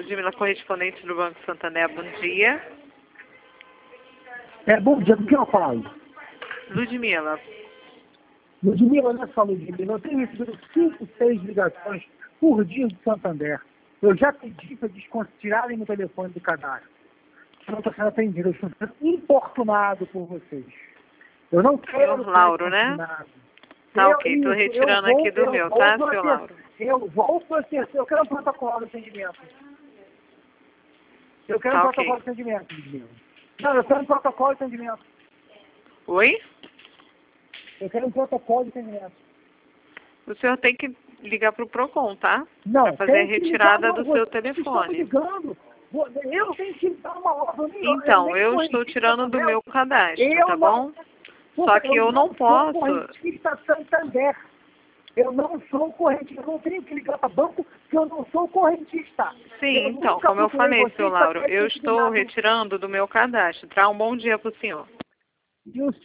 Ludmila, correspondente do Banco Santander, bom dia. Bom dia, do que eu falo? Ludmila. Ludmila, olha só, Ludmila, eu tenho recebido 5, 6 ligações por dia do Santander. Eu já pedi para tirarem meu telefone do cadastro. Eu não estou sendo atendido, eu estou sendo importunado por vocês. Eu não quero... Senhor Lauro, né? Tá, ok, estou retirando aqui do meu, tá, seu Lauro? Eu vou processar, eu quero um protocolo de atendimento. Eu quero um protocolo de atendimento, Ludmila. Não, eu quero um protocolo de atendimento. Oi? Eu quero um protocolo de atendimento. O senhor tem que ligar para o PROCON, tá? Não, para fazer a retirada do seu telefone. Ligando. Eu tenho que dar uma ordem. Então, eu estou tirando do meu cadastro, tá bom? Só que eu não posso. Correntista Santander. Eu não sou correntista. Eu não tenho que ligar para banco porque eu não sou correntista. Sim, então, como eu falei, seu Lauro, eu estou retirando do meu cadastro, tá? Um bom dia para o senhor. E o